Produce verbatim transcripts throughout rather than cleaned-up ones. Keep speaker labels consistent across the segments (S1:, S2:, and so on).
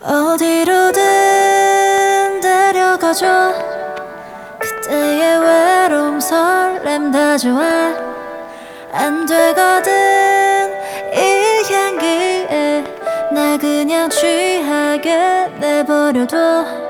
S1: 어디로든 데려가줘. 그때의 외로움 설렘 다 좋아. 안 되거든 이 향기에 나 그냥 취하게 내버려둬.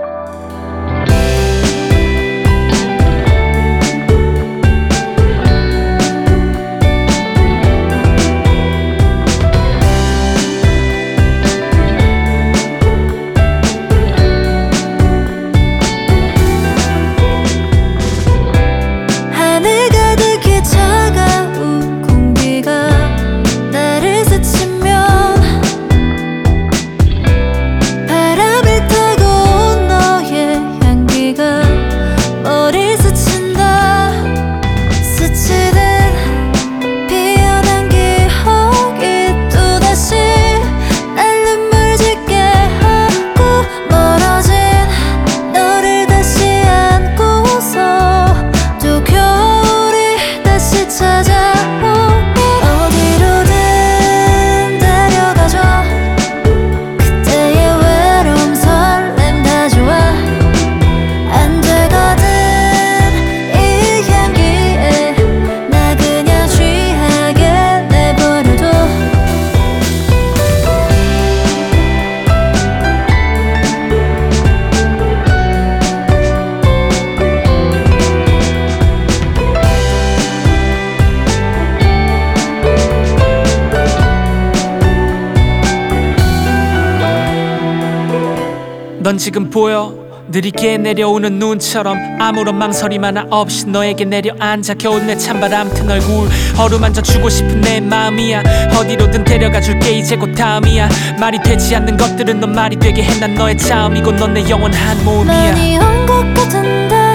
S2: 넌 지금 보여? 느리게 내려오는 눈처럼 아무런 망설임 하나 없이 너에게 내려앉아 겨우 내 찬바람 튼 얼굴 어루만져 주고 싶은 내 마음이야. 어디로든 데려가 줄게 이제 곧 다음이야. 말이 되지 않는 것들은 넌 말이 되게 해. 난 너의 처음이고 넌 내 영원한 모험이야.
S1: 많이 온 것 같은데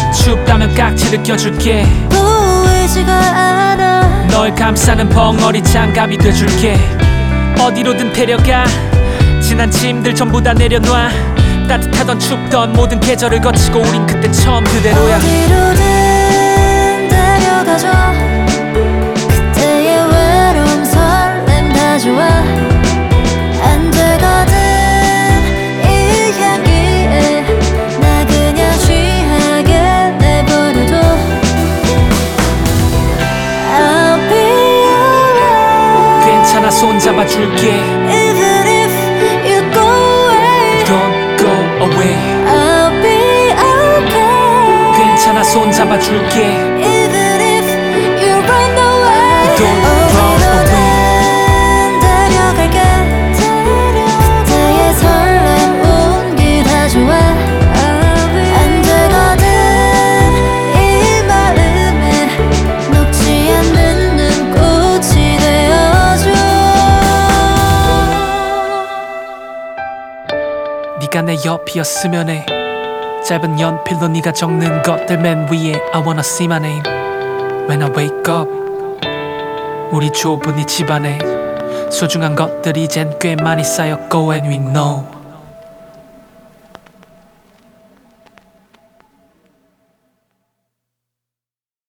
S2: 춥다면 깍지를 껴줄게.
S1: 보이지가 않아.
S2: 널 감싸는 벙어리 장갑이 돼줄게. 어디로든 데려가. 지난 짐들 전부 다 내려놔. 따뜻하던 춥던 모든 계절을 거치고 우린 그때 처음 그대로야.
S1: 어디로든 데려가줘. 그때의 외로움 설렘 다 좋아. 안 되거든 이 향기에 나 그냥 취하게 내버려둬. I'll be alright.
S2: 괜찮아 손잡아줄게.
S1: Even if you go away.
S2: Don't go away.
S1: I'll be okay.
S2: 괜찮아 손잡아줄게.
S1: Even if you run away.
S2: Don't run
S1: 어디로든
S2: away.
S1: 데려갈게. 그때의 설렘 온기 다 좋아. 안 되거든 이 마음에 녹지 않는 눈꽃이 되어줘.
S2: 네가 내 옆이었으면 해. 짧은 연필로 네가 적는 것들 맨 위에 I wanna see my name when I wake up. 우리 좁은 이 집안에 소중한 것들이 이젠 꽤 많이 쌓였고 and we know